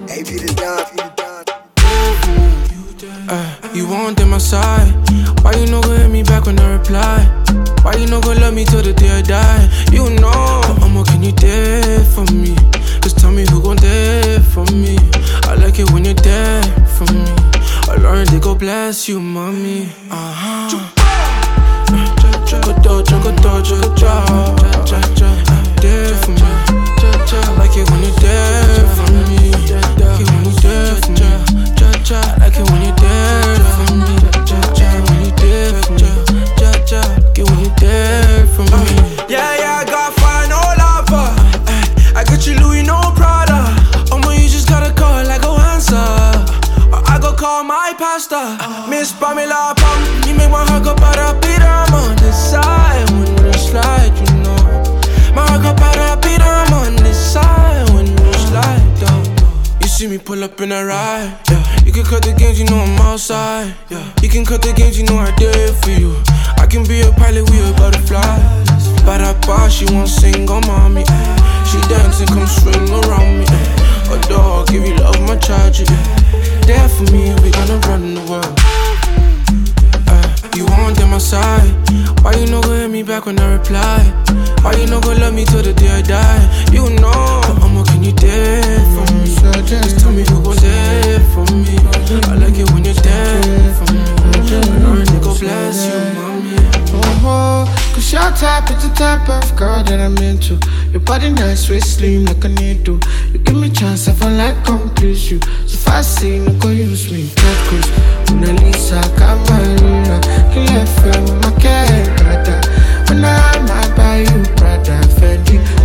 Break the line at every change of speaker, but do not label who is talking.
Hey, Peter Don.
You want my side? Why you no go hit me back when I reply? Why you no go love me till the day I die? You know, I'ma can you there for me? Just tell me who gon' there for me. I like it when you're there for me. I learned to go bless you, mommy. There for me. I like it when you're there for me. Like it when you're there for me. I like it when you're there for me. When you're there for me. Like it when you're there for me. Yeah, I got fine, no lava. I got you Louis, no Prada. You just gotta call, I go answer. Or I go call my pastor. Miss Pamela Pam, you make my heart go para-pita. I'm on the side when you slide, you know. My heart go para-pita. I'm on the side when you slide, though. You see me pull up in a ride, yeah. You can cut the games, you know I'm outside, yeah. You can cut the games, you know I did it for you. I can be a pilot, we a butterfly. Ba-da-ba, she won't sing on mommy. She dancing, come swing around me. A dog, give you love, my charge. There for me, we gonna run the world. You want my side? Why you no go hit me back when I reply? Why you no go love me till the day I die? You know, I'ma can you there for me? Just tell me who gon' there for me. I like it when you're there for me. I learned to go bless you, mommy.
Cause your type is the type of girl that I'm into. Your body nice, waist slim like a needle. You give me chance, I feel like come please you. So if I say no go use me, that cause Mona Lisa, Camarilla. Kill FM, my cat, brother. When I buy you, brother, Fendi.